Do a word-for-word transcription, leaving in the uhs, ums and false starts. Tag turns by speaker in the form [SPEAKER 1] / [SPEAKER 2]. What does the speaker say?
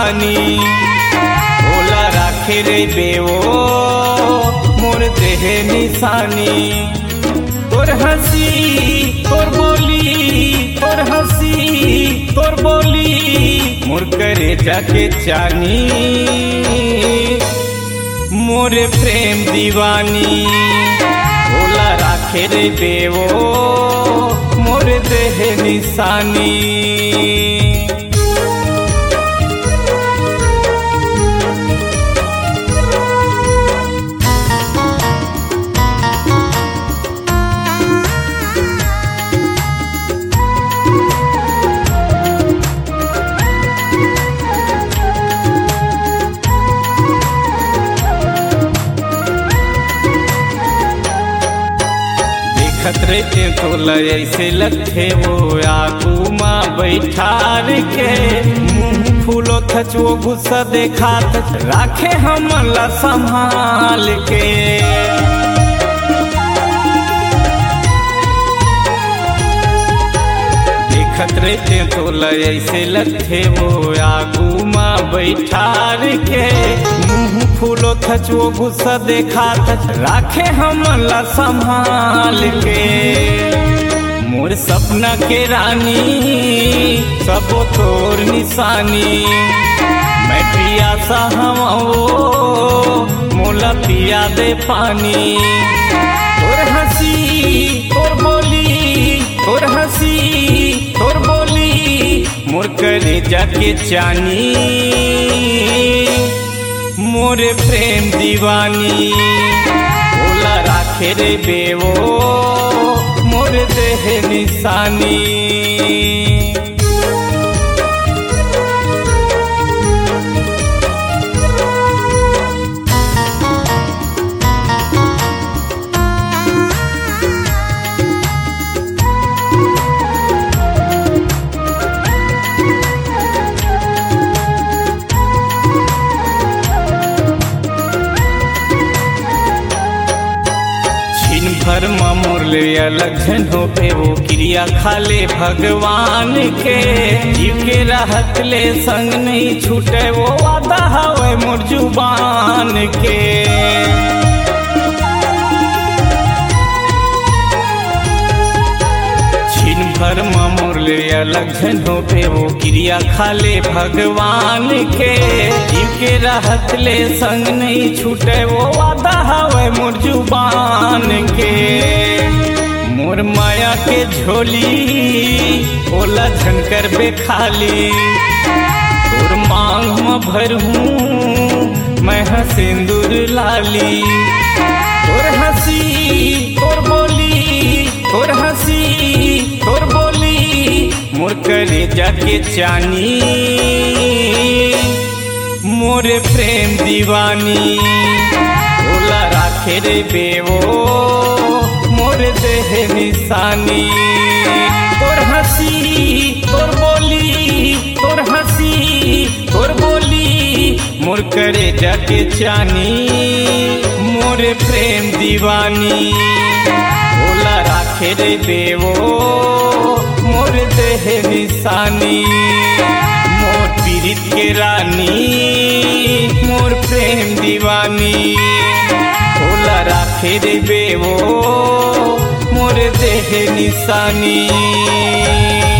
[SPEAKER 1] दीवानी ओला राखे रे बेवो मोर देह निशानी। तोर हंसी तोर बोली तोर हंसी तोर बोली मोर करे जाके चानी मोरे प्रेम दीवानी ओला राखे रे बेवो मोर देह निशानी। खतरे के तोला ऐसे लगते वो आगू माँ बैठार के मुँह फूलो थचो गुस्सा देखात राखे हमला संभाल के। खतरे के तोला ऐसे लगते वो आगू माँ बैठार के मुँह फूलो थचो गुस्सा देखात राखे हमला संभाल के। मोर सपना के रानी सबो तोर निशानी मैं पिया सा हवाओ मोला पिया दे पानी। तोर हंसी तोर बोली तोर हंसी तोर बोली मोर करे जाके चानी मोरे प्रेम दीवानी ओला राखे रे बेवो मोर देह निशानी। भर मोर ले अलग झन हो पे वो क्रिया खाले भगवान के जीव के रहत ले संग नहीं छूटे वो वादा हवे मोर जुबान के। छिन भर मोर ले अलग झन हो पे वो क्रिया खाले भगवान के जीव के रहत ले संग नहीं छूटे वो वादा हवे मोर जुबान के। मोर माया के झोली ओला झनकर बे खाली तोर मांग में भरहूँ मैं हाँ सिंदूर लाली। तोर हंसी तोर बोली तोर हंसी तोर बोली मोर करे जाके चानी मोरे प्रेम दीवानी ओला राखे रे बेवो मोर देह निशानी। तोर हंसी तोर बोली तोर हंसी तोर बोली मोर करे जाके चानी मोरे प्रेम दीवानी ओला राखे रे बेवो मोर देह निशानी। मोर पीरित के रानी मोर प्रेम दीवानी ओला राखे रे बेवो मोर देह निशानी।